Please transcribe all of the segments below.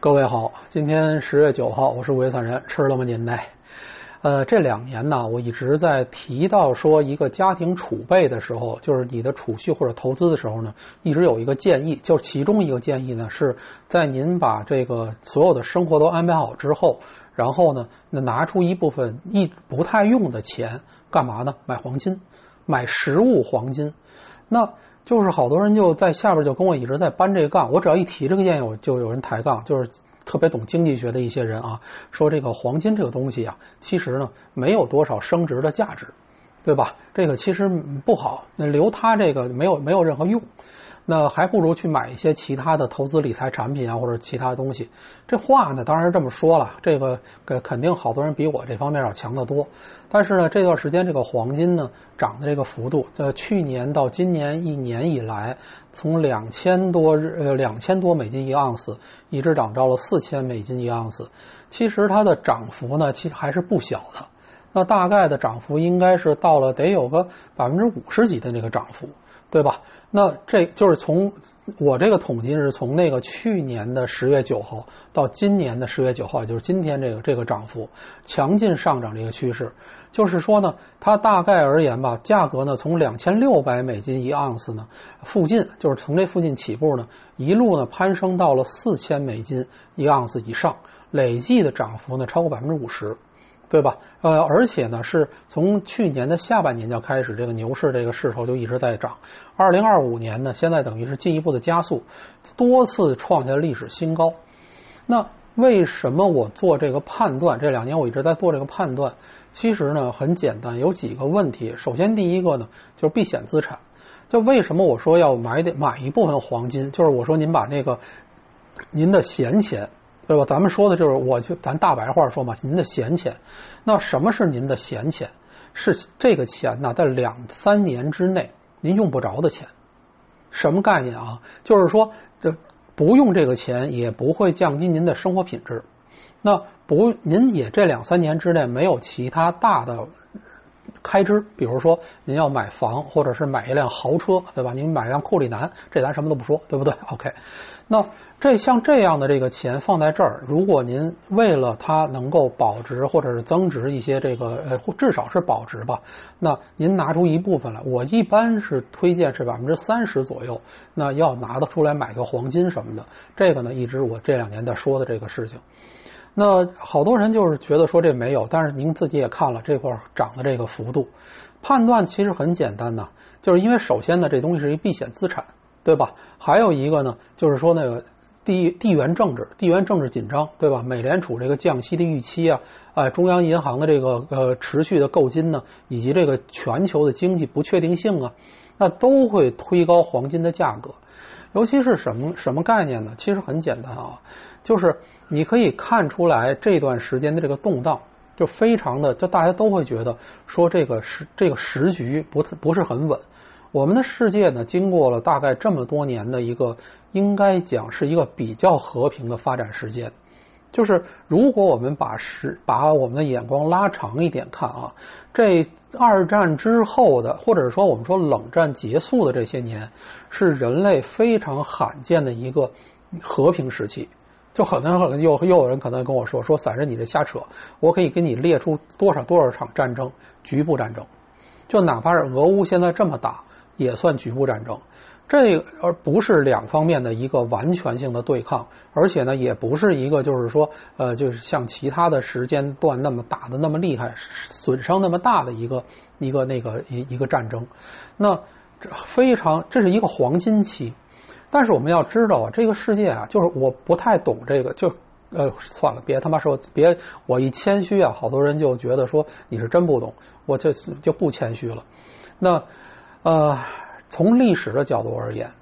各位好，今天10月9号，我是5月3人，吃了吗您呢？这2年呢，我一直在提到说一个家庭储备的时候，就是你的储蓄或者投资的时候呢，一直有一个建议，就是其中一个建议呢，是在您把这个所有的生活都安排好之后，然后呢，拿出一部分不太用的钱，干嘛呢？买黄金，买实物黄金。那就是好多人就在下边就跟我一直在搬这个杠，我只要一提这个建议，我就有人抬杠，就是特别懂经济学的一些人啊，说这个黄金这个东西啊，其实呢没有多少升值的价值，对吧？这个其实不好，那留它这个没有任何用，那还不如去买一些其他的投资理财产品啊，或者其他的东西。这话呢当然是这么说了，这个肯定好多人比我这方面要强得多。但是呢，这段时间这个黄金呢涨的这个幅度，在去年到今年1年以来，从2000多美金一盎司，一直涨到了4000美金一盎司。其实它的涨幅呢，其实还是不小的。那大概的涨幅应该是到了得有个50%几的那个涨幅，对吧？那这就是从我这个统计是从那个去年的10月9号到今年的10月9号，也就是今天这个涨幅强劲上涨这个趋势，就是说呢，它大概而言吧，价格呢从2600美金一盎司呢附近，就是从这附近起步呢，一路呢攀升到了4000美金一盎司以上，累计的涨幅呢超过50%。对吧？而且呢，是从去年的下半年就开始，这个牛市这个势头就一直在涨。2025年呢，现在等于是进一步的加速，多次创下历史新高。那为什么我做这个判断？这2年我一直在做这个判断。其实呢，很简单，有几个问题。首先，第一个呢，就是避险资产。就为什么我说要买一部分黄金？就是我说您把那个您的闲钱。对吧？咱们说的就是咱大白话说嘛，您的闲钱。那什么是您的闲钱？是这个钱呢，在2-3年之内您用不着的钱。什么概念啊？就是说，这不用这个钱也不会降低您的生活品质。那您也这2-3年之内没有其他大的开支，比如说您要买房，或者是买一辆豪车，对吧？您买一辆库里南，这咱什么都不说，对不对 ？OK， 那像这样的这个钱放在这儿，如果您为了它能够保值或者是增值一些这个至少是保值吧，那您拿出一部分来，我一般是推荐是30%左右，那要拿得出来买个黄金什么的。这个呢，一直我这2年在说的这个事情。那好多人就是觉得说这没有，但是您自己也看了这块涨的这个幅度，判断其实很简单呢，就是因为首先呢，这东西是一避险资产，对吧？还有一个呢，就是说那个地缘政治紧张，对吧？美联储这个降息的预期啊，中央银行的这个持续的购金呢，以及这个全球的经济不确定性啊，那都会推高黄金的价格。尤其是什么概念呢？其实很简单啊，就是你可以看出来这段时间的这个动荡，就非常的，就大家都会觉得说这个时局不是很稳。我们的世界呢，经过了大概这么多年的一个，应该讲是一个比较和平的发展时间。就是如果我们把我们的眼光拉长一点看啊，这2战之后的，或者说我们说冷战结束的这些年，是人类非常罕见的一个和平时期。就可能又有人可能跟我说散人你这瞎扯，我可以给你列出多少场战争，局部战争，就哪怕是俄乌现在这么打，也算局部战争。而不是2方面的一个完全性的对抗，而且呢，也不是一个就是说就是像其他的时间段那么打的那么厉害，损伤那么大的一个战争。那这是一个黄金期。但是我们要知道啊，这个世界啊，就是我不太懂这个，就算了，别他妈说，我一谦虚啊，好多人就觉得说你是真不懂，我就不谦虚了。那从历史的角度而言，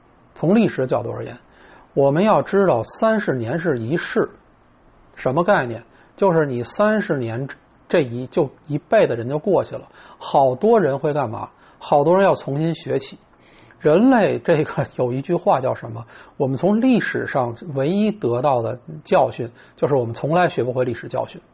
我们要知道30年是一世，什么概念？就是你30年就一辈的人就过去了，好多人会干嘛？好多人要重新学起。人类这个有一句话叫什么？我们从历史上唯一得到的教训，就是我们从来学不会历史教训。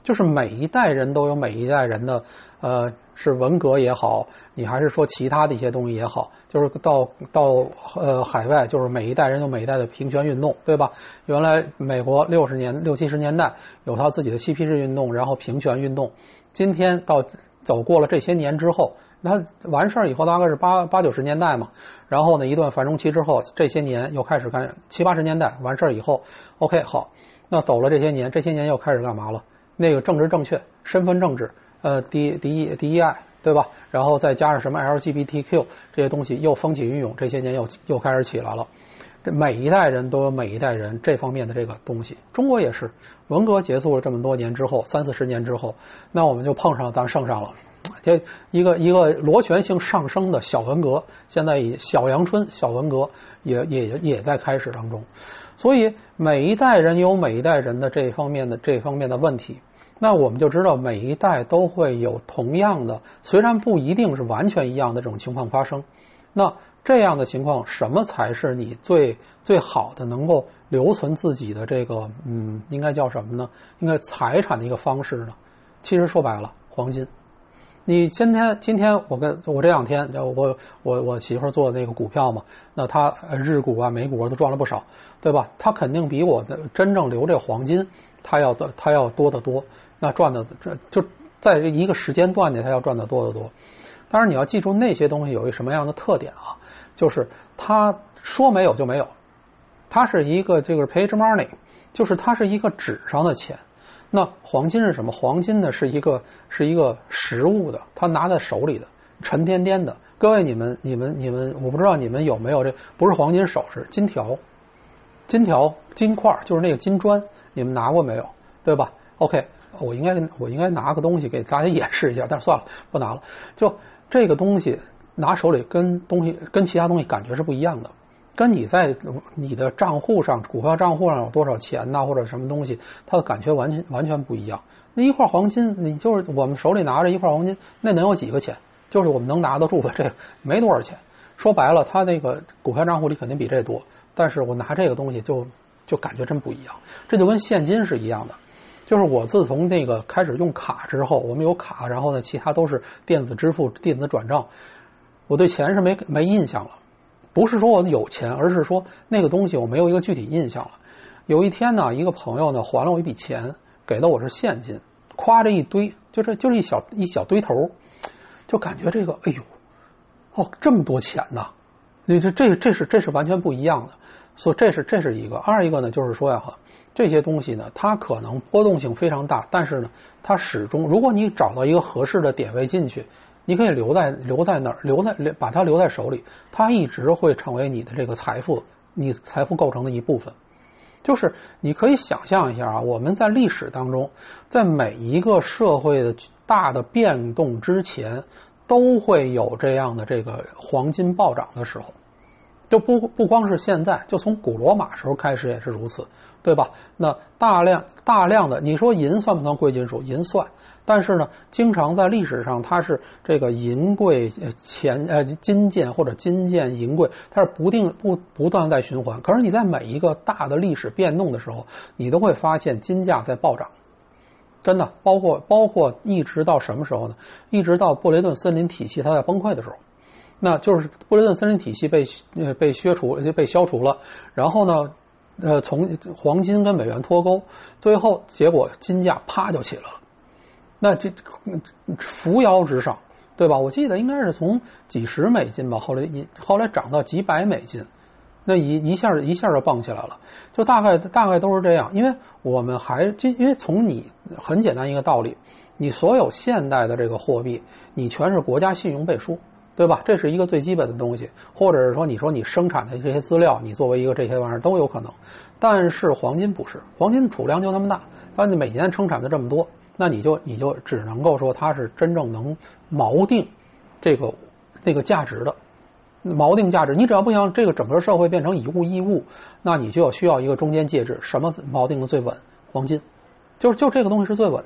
就是每一代人都有每一代人的是文革也好，你还是说其他的一些东西也好，就是到海外，就是每一代人有每一代的平权运动，对吧？原来美国60、70年代有他自己的嬉皮士运动，然后平权运动。今天走过了这些年之后，那完事儿以后大概是80、90年代嘛，然后呢一段繁荣期之后，这些年又开始看70、80年代完事儿以后 ，OK 好，那走了这些年又开始干嘛了？那个政治正确、身份政治，DEI 对吧？然后再加上什么 LGBTQ 这些东西又风起云涌，这些年又开始起来了。这每一代人都有每一代人这方面的这个东西。中国也是，文革结束了这么多年之后，30、40年之后，那我们就碰上当圣上了。这一个螺旋性上升的小文革，现在以小阳春、小文革也在开始当中。所以每一代人有每一代人的这方面的问题。那我们就知道每一代都会有同样的，虽然不一定是完全一样的这种情况发生。那这样的情况，什么才是你最好的能够留存自己的这个应该叫什么呢？应该财产的一个方式呢？其实说白了，黄金。你今天我这两天我媳妇儿做那个股票嘛，那她日股啊美股啊都赚了不少，对吧？她肯定比我的真正留这黄金她要多得多，那赚的就在这一个时间段内她要赚的多得多。当然你要记住那些东西有一个什么样的特点啊？就是它说没有就没有，它是一个这个 page money， 就是它是一个纸上的钱。那黄金是什么？黄金呢是一个实物的，它拿在手里的，沉甸甸的。各位你们，我不知道你们有没有这不是黄金首饰，金条、金块，就是那个金砖，你们拿过没有？对吧 ？OK， 我应该拿个东西给大家演示一下，但是算了，不拿了。就这个东西拿手里跟其他东西感觉是不一样的。跟你在你的账户上，股票账户上有多少钱呐，或者什么东西，它的感觉完全不一样。那一块黄金，你就是我们手里拿着一块黄金，那能有几个钱？就是我们能拿得住的，这没多少钱。说白了，它那个股票账户里肯定比这多，但是我拿这个东西就感觉真不一样。这就跟现金是一样的。就是我自从那个开始用卡之后，我们有卡，然后呢，其他都是电子支付、电子转账，我对钱是没印象了。不是说我有钱，而是说那个东西我没有一个具体印象了。有一天呢，一个朋友呢还了我一笔钱，给的我是现金，夸着一堆，就是一小堆头，就感觉这个哎呦，哦这么多钱呐！你这是完全不一样的。所以这是一个。二一个呢，就是说呀这些东西呢，它可能波动性非常大，但是呢，它始终如果你找到一个合适的点位进去。你可以留在那儿，把它留在手里，它一直会成为你的这个财富，你财富构成的一部分。就是你可以想象一下啊，我们在历史当中，在每一个社会的大的变动之前，都会有这样的这个黄金暴涨的时候。就不光是现在，就从古罗马时候开始也是如此，对吧？那大量的，你说银算不算贵金属？银算。但是呢，经常在历史上，它是这个银贵金贱或者金贱银贵，它是不断在循环。可是你在每一个大的历史变动的时候，你都会发现金价在暴涨，真的，包括一直到什么时候呢？一直到布雷顿森林体系它在崩溃的时候，那就是布雷顿森林体系被消除了，然后呢，从黄金跟美元脱钩，最后结果金价啪就起来了。那这扶摇直上，对吧？我记得应该是从几十美金吧，后来涨到几百美金，那一下就蹦起来了。就大概都是这样，因为我们因为从你很简单一个道理，你所有现代的这个货币，你全是国家信用背书，对吧？这是一个最基本的东西，或者是说你说你生产的这些资料，你作为一个这些玩意儿都有可能。但是黄金不是，黄金储量就那么大，但你每年生产的这么多。那你就只能够说它是真正能锚定那个价值的，锚定价值。你只要不想这个整个社会变成以物易物，那你就需要一个中间介质。什么锚定的最稳？黄金，就这个东西是最稳的。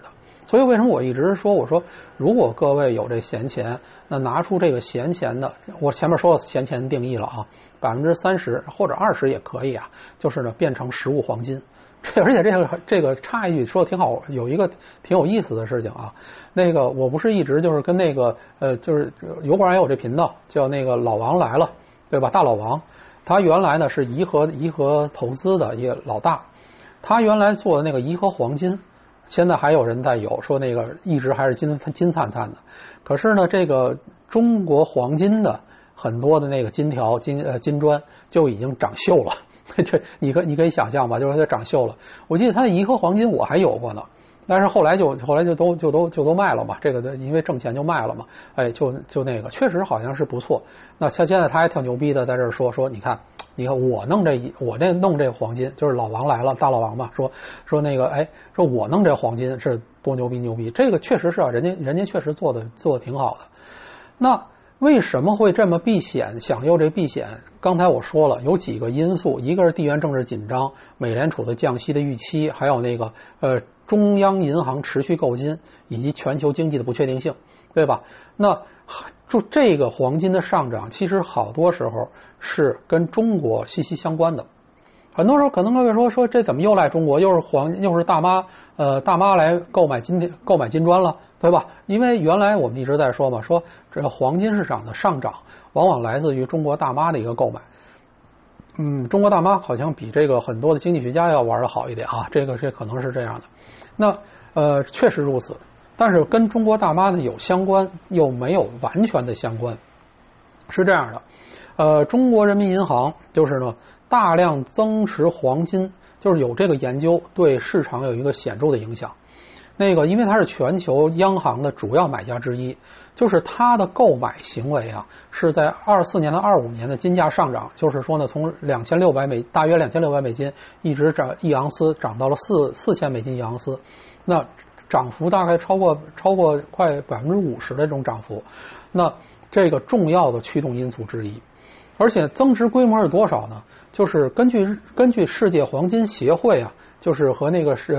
所以为什么我一直说，我说如果各位有这闲钱，那拿出这个闲钱的，我前面说了闲钱定义了啊，30%或者20%也可以啊，就是呢变成实物黄金。而且这个插一句说的挺好，有一个挺有意思的事情啊。那个我不是一直就是跟那个就是油管也有这频道叫那个老王来了，对吧？大老王，他原来呢是颐和投资的一个老大，他原来做的那个颐和黄金。现在还有人在有说那个一直还是金灿灿的，可是呢，这个中国黄金的很多的那个金条、金砖就已经长锈了，这你可以想象吧，就是它长锈了。我记得它的颐和黄金我还有过呢，但是后来就都卖了嘛，这个因为挣钱就卖了嘛，哎，就那个确实好像是不错。那像现在他还挺牛逼的，在这儿说你看我弄这黄金，就是老王来了，大老王嘛，说那个哎，说我弄这黄金是多牛逼，这个确实是啊，人家确实做的挺好的。那为什么会这么避险，享有这避险？刚才我说了有几个因素，一个是地缘政治紧张，美联储的降息的预期，还有那个中央银行持续购金，以及全球经济的不确定性，对吧？那就这个黄金的上涨，其实好多时候是跟中国息息相关的。很多时候可能各位说这怎么又赖中国，又是大妈来购买金砖了，对吧？因为原来我们一直在说嘛，说这个黄金市场的上涨往往来自于中国大妈的一个购买。中国大妈好像比这个很多的经济学家要玩得好一点啊，这可能是这样的。那确实如此。但是跟中国大妈呢有相关，又没有完全的相关，是这样的。中国人民银行就是呢大量增持黄金，就是有这个研究对市场有一个显著的影响。那个因为它是全球央行的主要买家之一，就是它的购买行为啊是在24年到25年的金价上涨，就是说呢从大约2600美金一直涨一盎司涨到了4000美金一盎司，那涨幅大概超过快50%的这种涨幅，那这个重要的驱动因素之一。而且增值规模是多少呢？就是根据世界黄金协会啊，就是和那个是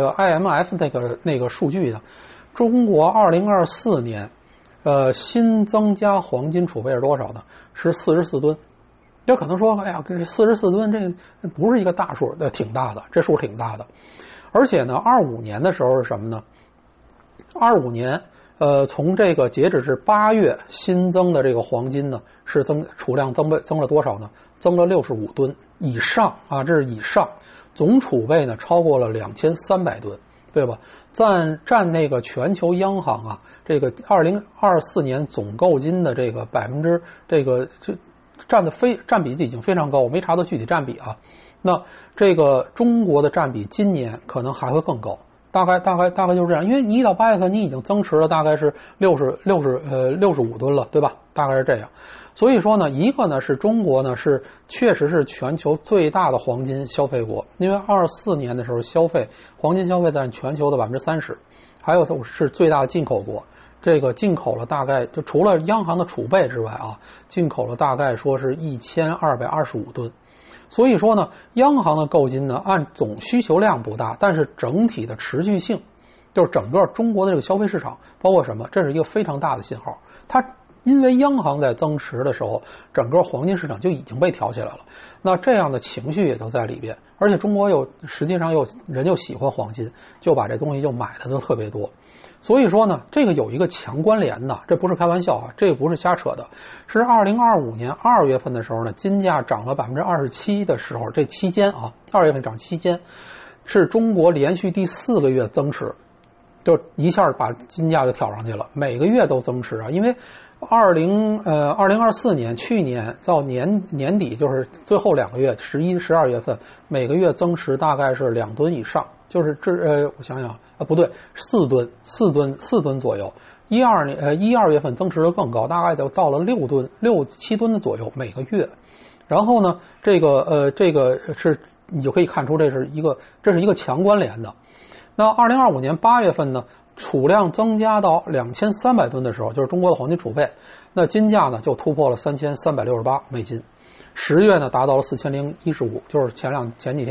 IMF 那个数据的，中国2024年新增加黄金储备是多少呢？是44吨。这可能说，哎呀，这44吨这不是一个大数，挺大的，这数挺大的。而且呢，25年的时候是什么呢？25年，从这个截止至8月新增的这个黄金呢，是储量增了多少呢？增了65吨以上啊，这是以上，总储备呢超过了2300吨，对吧？占那个全球央行啊，这个2024年总购金的这个占比已经非常高，我没查到具体占比啊。那这个中国的占比今年可能还会更高。大概就是这样，因为你1到8月份你已经增持了大概是65吨了，对吧？大概是这样。所以说呢，一个呢是中国呢确实是全球最大的黄金消费国，因为24年的时候黄金消费占全球的30%，还有是最大的进口国，这个进口了大概就除了央行的储备之外啊，进口了大概说是1225吨。所以说呢，央行的购金呢，按总需求量不大，但是整体的持续性，就是整个中国的这个消费市场，包括什么，这是一个非常大的信号。它因为央行在增持的时候，整个黄金市场就已经被挑起来了，那这样的情绪也就在里边。而且中国实际上人又喜欢黄金，就把这东西就买的就特别多。所以说呢，这个有一个强关联的，这不是开玩笑啊，这个不是瞎扯的。是2025年2月份的时候呢，金价涨了27%的时候，这期间啊，2月份涨期间，是中国连续第4个月增持，就一下把金价就挑上去了，每个月都增持啊，因为2024年去年到年底，就是最后2个月11、12月份，每个月增持大概是2吨以上，就是我想想不对，4吨左右。12月份增持的更高，大概就到了6、7吨的左右每个月。然后呢，这个是你就可以看出这是一个强关联的。那2025年8月份呢，储量增加到2300吨的时候，就是中国的黄金储备，那金价呢就突破了3368美金。10月呢达到了4015，就是前几天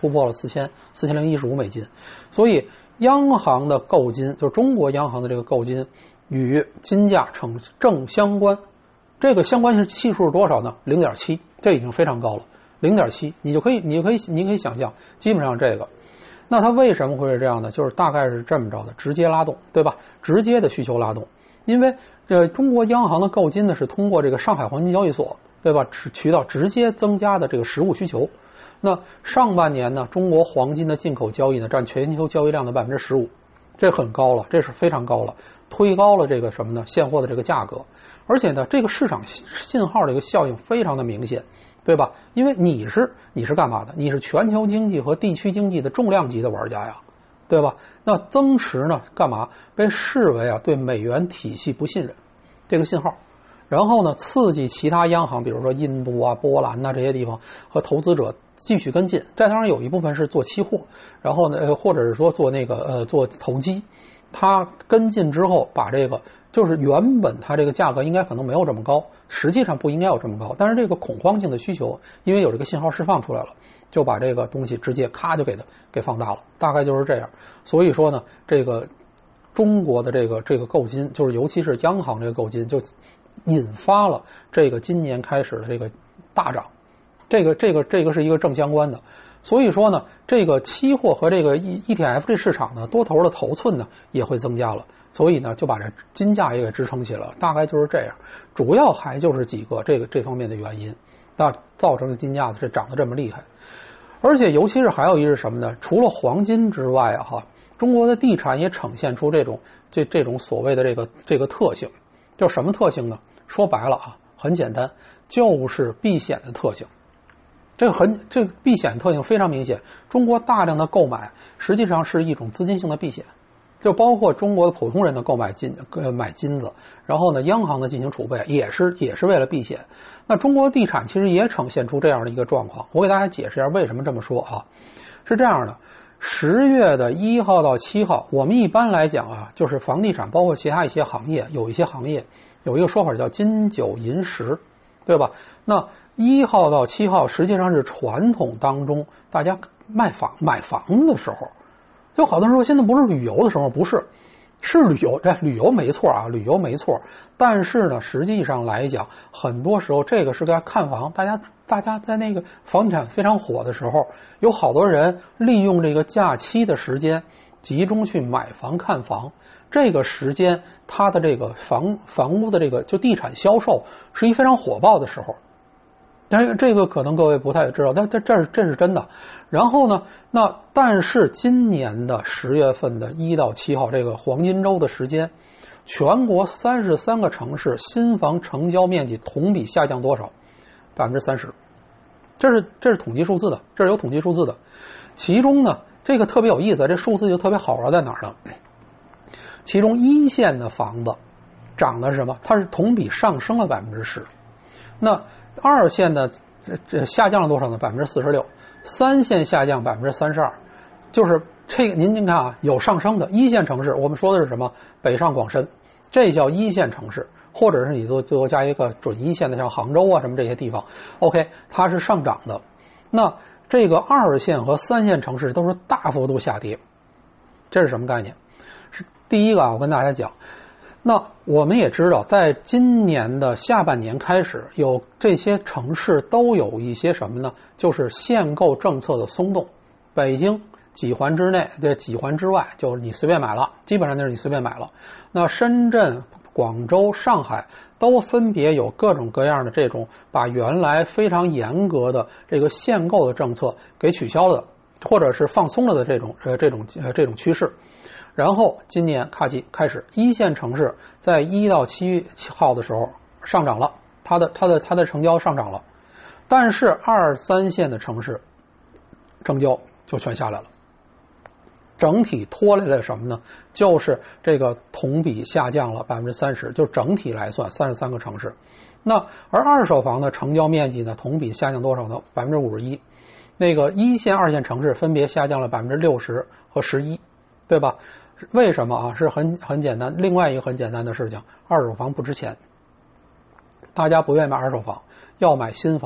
突破了4015美金。所以央行的购金，就是中国央行的这个购金与金价成正相关。这个相关系数是多少呢？0.7，这已经非常高了。0.7，你可以想象，基本上这个。那它为什么会是这样呢？就是大概是这么着的，直接拉动，对吧？直接的需求拉动，因为中国央行的购金呢是通过这个上海黄金交易所，对吧？渠道直接增加的这个实物需求。那上半年呢，中国黄金的进口交易呢占全球交易量的15%，这很高了，这是非常高了，推高了这个什么呢？现货的这个价格，而且呢，这个市场信号的一个效应非常的明显。对吧？因为你是干嘛的？你是全球经济和地区经济的重量级的玩家呀，对吧？那增持呢，干嘛？被视为对美元体系不信任这个信号，然后呢，刺激其他央行，比如说印度啊、波兰呐这些地方和投资者继续跟进。这当然有一部分是做期货，然后呢，或者是说做做投机，它跟进之后把这个。就是原本它这个价格应该可能没有这么高，实际上不应该有这么高，但是这个恐慌性的需求，因为有这个信号释放出来了，就把这个东西直接咔就给放大了，大概就是这样。所以说呢，这个中国的这个购金，就是尤其是央行这个购金，就引发了这个今年开始的这个大涨，这个是一个正相关的。所以说呢，这个期货和这个 ETF 这市场呢，多头的头寸呢也会增加了。所以呢，就把这金价也给支撑起来了，大概就是这样。主要还就是几个这方面的原因，那造成金价这涨得这么厉害。而且尤其是还有一是什么呢？除了黄金之外中国的地产也呈现出这种所谓的这个特性，就什么特性呢？说白了很简单，就是避险的特性。这个避险特性非常明显。中国大量的购买实际上是一种资金性的避险。就包括中国的普通人的买金子，然后呢，央行的进行储备也是为了避险。那中国地产其实也呈现出这样的一个状况，我给大家解释一下为什么这么说是这样的，10月的1号到7号，我们一般来讲就是房地产包括其他一些行业，有一些行业有一个说法叫金九银十，对吧？那1号到7号实际上是传统当中大家买房的时候。就好多人说现在不是旅游的时候，不是，是旅游，这旅游没错旅游没错，但是呢，实际上来讲，很多时候这个是在看房，大家在那个房地产非常火的时候，有好多人利用这个假期的时间集中去买房看房，这个时间它的这个房屋的这个就地产销售是一非常火爆的时候。但是这个可能各位不太知道，但这是真的。然后呢，但是今年的10月份的1到7号这个黄金周的时间，全国33个城市新房成交面积同比下降多少？30%。这是统计数字的，这是有统计数字的。其中呢，这个特别有意思，这数字就特别好玩在哪儿呢？其中1线的房子涨的是什么？它是同比上升了10%。那2线的这下降了多少呢？46%， 3线下降32%，就是这个您看有上升的1线城市，我们说的是什么？北上广深，这叫1线城市，或者是你最后加一个准1线的，像杭州什么这些地方 ，OK， 它是上涨的。那这个2线和3线城市都是大幅度下跌，这是什么概念？是第一个我跟大家讲。那我们也知道，在今年的下半年开始，有这些城市都有一些什么呢？就是限购政策的松动。北京几环之内，这几环之外，就是你随便买了，基本上就是你随便买了。那深圳、广州、上海都分别有各种各样的这种把原来非常严格的这个限购的政策给取消了，或者是放松了的这种趋势。然后今年开始1线城市在1到7号的时候上涨了，它的成交上涨了，但是2、3线的城市成交就全下来了，整体拖累了什么呢？就是这个同比下降了30%，就整体来算33个城市。那而二手房的成交面积呢，同比下降多少呢？51%。那个1线、2线城市分别下降了60%和11%，对吧？为什么是很简单。另外一个很简单的事情，二手房不值钱，大家不愿意买二手房，要买新房。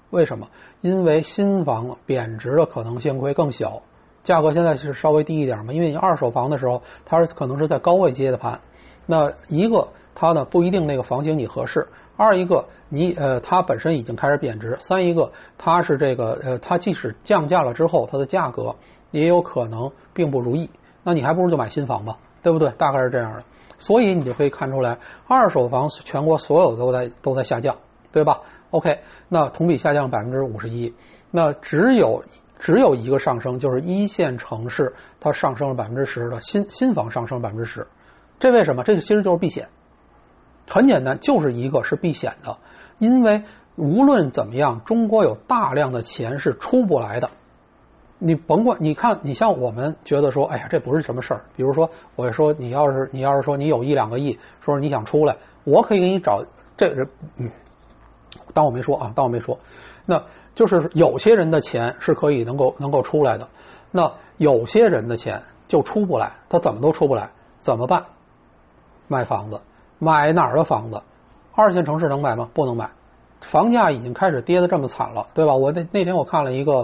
为什么？因为新房贬值的可能性会更小，价格现在是稍微低一点嘛，因为你二手房的时候，它可能是在高位接的盘。那一个它呢不一定那个房型你合适，二一个它本身已经开始贬值，三一个它是这个它即使降价了之后，它的价格也有可能并不如意，那你还不如就买新房吧，对不对？大概是这样的。所以你就可以看出来，二手房全国所有都在下降，对吧 ？OK， 那同比下降51%，那只有一个上升，就是一线城市它上升了10%的新房上升10%，这为什么？这个其实就是避险，很简单，就是一个是避险的，因为无论怎么样，中国有大量的钱是出不来的。你甭管，你看，你像我们觉得说，哎呀，这不是什么事儿。比如说，我说你要是说你有1、2个亿，说你想出来，我可以给你找这人，当我没说啊，当我没说。那就是有些人的钱是可以能够出来的，那有些人的钱就出不来，他怎么都出不来，怎么办？卖房子，买哪儿的房子？二线城市能买吗？不能买，房价已经开始跌得这么惨了，对吧？我那天我看了一个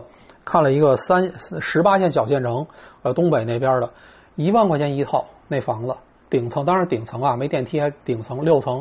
18线小县城，东北那边的，1万块钱一套那房子，顶层当然顶层啊，没电梯还顶层6层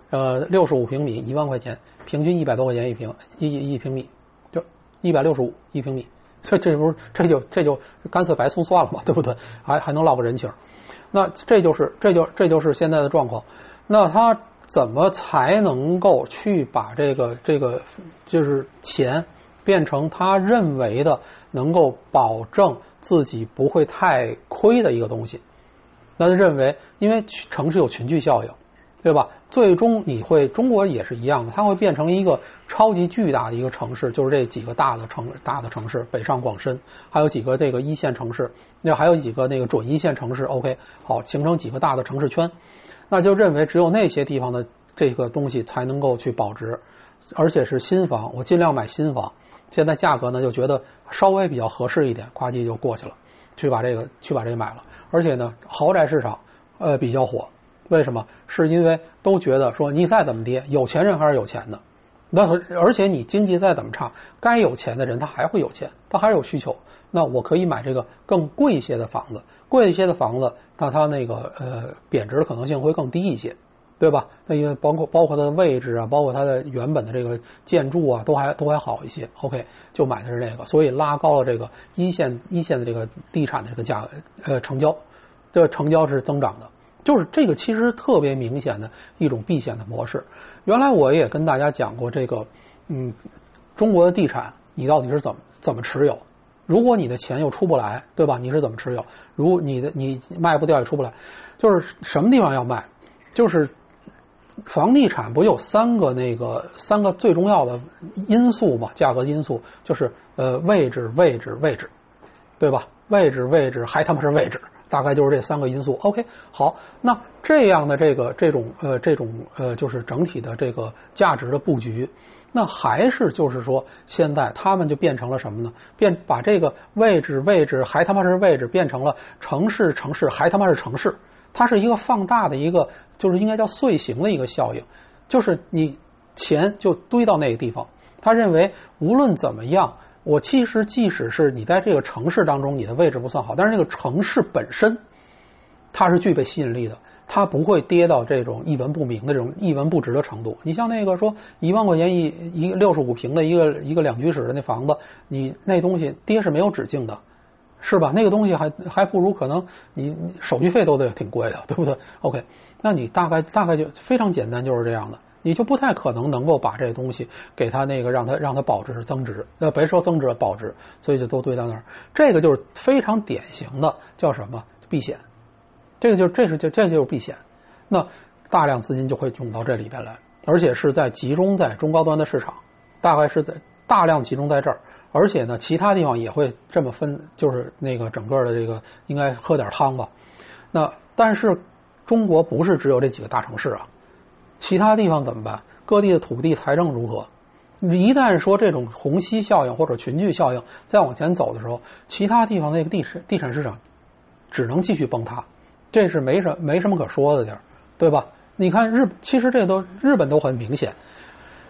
，65平米1万块钱，平均100多块钱一平米，就165一平米，这就干脆白送算了嘛，对不对？还能落个人情。那这就是现在的状况。那他怎么才能够去把这个就是钱变成他认为的能够保证自己不会太亏的一个东西？那他认为，因为城市有群聚效应，对吧？最终中国也是一样的，它会变成一个超级巨大的一个城市，就是这几个大的城市，北上广深，还有几个这个一线城市，那还有几个那个准一线城市 ，OK， 好，形成几个大的城市圈，那就认为只有那些地方的这个东西才能够去保值，而且是新房，我尽量买新房，现在价格呢就觉得稍微比较合适一点，夸叽就过去了，去把这个买了，而且呢，豪宅市场比较火。为什么？是因为都觉得说你再怎么跌，有钱人还是有钱的。那而且你经济再怎么差，该有钱的人他还会有钱，他还是有需求。那我可以买这个更贵一些的房子，贵一些的房子，那它那个贬值的可能性会更低一些，对吧？那因为包括它的位置啊，包括它的原本的这个建筑啊，都还好一些。OK， 就买的是这个，所以拉高了这个一线的这个地产的这个价格成交，这个成交是增长的。就是这个其实特别明显的一种避险的模式。原来我也跟大家讲过这个，中国的地产你到底是怎么持有？如果你的钱又出不来，对吧？你是怎么持有？如果你卖不掉也出不来，就是什么地方要卖？就是房地产不有三个最重要的因素嘛？价格因素就是位置，对吧？位置还他妈是位置。大概就是这3个因素。OK， 好，那这样的这种就是整体的这个价值的布局，那还是就是说，现在他们就变成了什么呢？把这个位置还他妈是位置变成了城市还他妈是城市，它是一个放大的一个，就是应该叫碎形的一个效应，就是你钱就堆到那个地方，他认为无论怎么样。我其实即使是你在这个城市当中，你的位置不算好，但是这个城市本身，它是具备吸引力的，它不会跌到这种一文不名的这种一文不值的程度。你像那个说1万块钱一个65平的一个2居室的那房子，你那东西跌是没有止境的，是吧？那个东西还不如可能你手续费都得挺贵的，对不对 ？OK， 那你大概就非常简单，就是这样的。你就不太可能能够把这个东西给它那个让它保值增值，别说增值保值，所以就都堆到那儿。这个就是非常典型的叫什么避险，这就是避险。那大量资金就会涌到这里边来，而且是集中在中高端的市场，大概是在大量集中在这儿。而且呢，其他地方也会这么分，就是那个整个的这个应该喝点汤吧。那但是中国不是只有这几个大城市啊。其他地方怎么办？各地的土地财政如何？一旦说这种虹吸效应或者群聚效应再往前走的时候，其他地方那个地产市场只能继续崩塌，这是没什么可说的地儿，对吧？你看其实日本都很明显，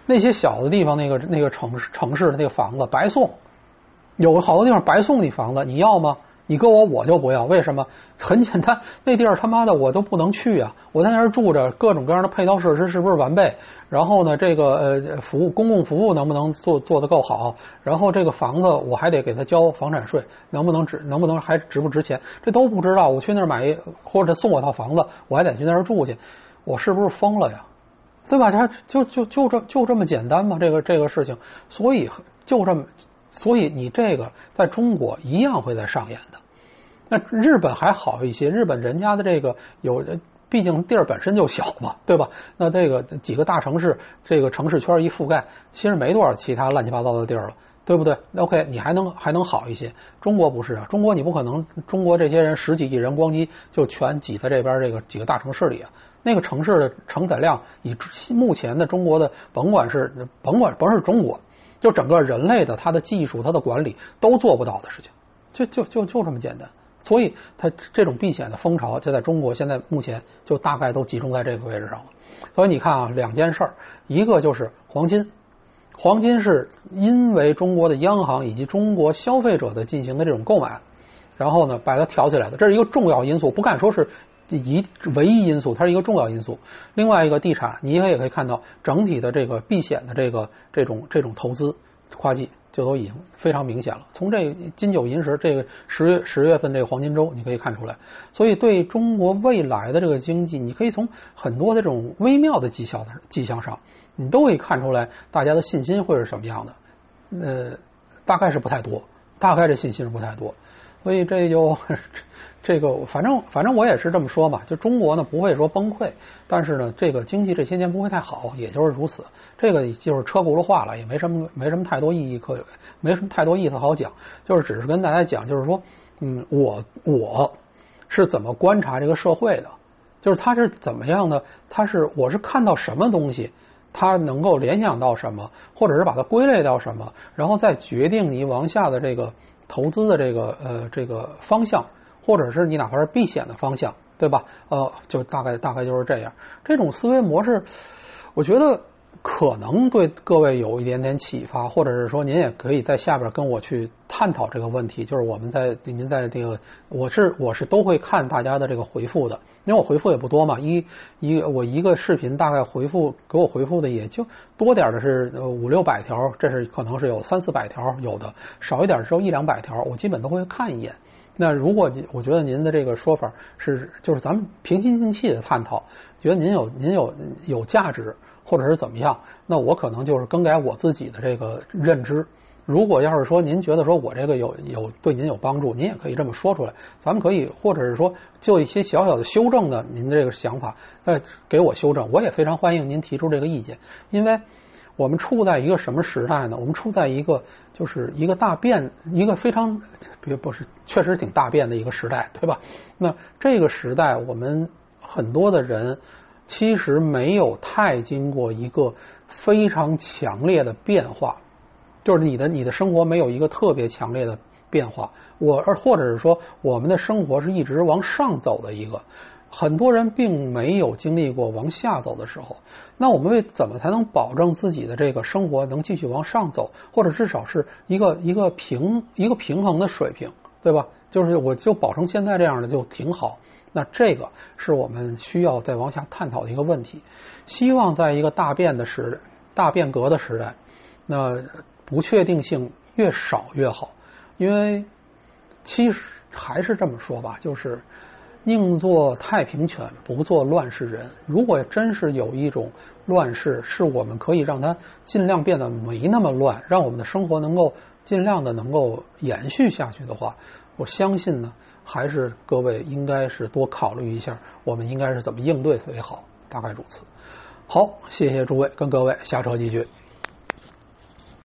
那些小的地方那个城市的那个房子白送，有好多地方白送你房子，你要吗？你搁我就不要，为什么？很简单，那地儿他妈的我都不能去啊！我在那儿住着，各种各样的配套设施是不是完备？然后呢，这个公共服务能不能做得够好？然后这个房子我还得给他交房产税，能不能还值不值钱？这都不知道。我去那儿买或者送我套房子，我还得去那儿住去，我是不是疯了呀？对吧？就这么简单吗？这个事情，所以你这个在中国一样会在上演的。那日本还好一些，日本人家的这个毕竟地儿本身就小嘛，对吧？那这个几个大城市，这个城市圈一覆盖，其实没多少其他乱七八糟的地儿了，对不对 ？OK， 你还能好一些。中国不是啊，中国你不可能，中国这些人10几亿人光机就全挤在这边这个几个大城市里啊。那个城市的承载量，以目前的中国的甭是中国，就整个人类的它的技术、它的管理都做不到的事情，就这么简单。所以它这种避险的风潮就在中国现在目前就大概都集中在这个位置上了。所以你看啊，两件事儿，一个就是黄金是因为中国的央行以及中国消费者的进行的这种购买，然后呢把它挑起来的，这是一个重要因素，不敢说是唯一因素，它是一个重要因素。另外一个地产，你也可以看到整体的这个避险的这种投资夸季就都已经非常明显了。从这金九银十这个十月份这个黄金周，你可以看出来。所以对中国未来的这个经济，你可以从很多的这种微妙的迹象上，你都可以看出来大家的信心会是什么样的。大概是不太多，大概这信心是不太多。所以这个反正我也是这么说嘛，就中国呢不会说崩溃，但是呢这个经济这些年不会太好，也就是如此。这个就是车轱辘话了，也没什么太多意义没什么太多意思好讲，就是只是跟大家讲，就是说我是怎么观察这个社会的，就是它是怎么样的，我是看到什么东西，它能够联想到什么，或者是把它归类到什么，然后再决定你往下的这个投资的这个方向，或者是你哪怕是避险的方向，对吧？就大概就是这样。这种思维模式，我觉得可能对各位有一点点启发，或者是说您也可以在下边跟我去探讨这个问题。就是您在这个，我是都会看大家的这个回复的，因为我回复也不多嘛，我一个视频大概给我回复的也就多点的是500-600条，这是可能是有300-400条，有的少一点只有100-200条，我基本都会看一眼。那如果我觉得您的这个说法就是咱们平心静气的探讨，觉得您有价值，或者是怎么样，那我可能就是更改我自己的这个认知。如果要是说您觉得说我这个有对您有帮助，您也可以这么说出来，咱们可以或者是说就一些小小的修正的您的这个想法，给我修正，我也非常欢迎您提出这个意见。因为我们处在一个什么时代呢？我们处在一个就是一个大变，一个非常不是确实挺大变的一个时代，对吧？那这个时代我们很多的人其实没有太经过一个非常强烈的变化，就是你的生活没有一个特别强烈的变化，或者是说我们的生活是一直往上走的一个，很多人并没有经历过往下走的时候。那我们怎么才能保证自己的这个生活能继续往上走，或者至少是一个平衡的水平，对吧？就是我就保证现在这样的就挺好。那这个是我们需要再往下探讨的一个问题。希望在一个大变革的时代，那不确定性越少越好。因为其实还是这么说吧，就是宁做太平犬，不做乱世人。如果真是有一种乱世，是我们可以让它尽量变得没那么乱，让我们的生活能够尽量的能够延续下去的话，我相信呢，还是各位应该是多考虑一下，我们应该是怎么应对为好，大概如此。好，谢谢诸位，跟各位瞎扯几句。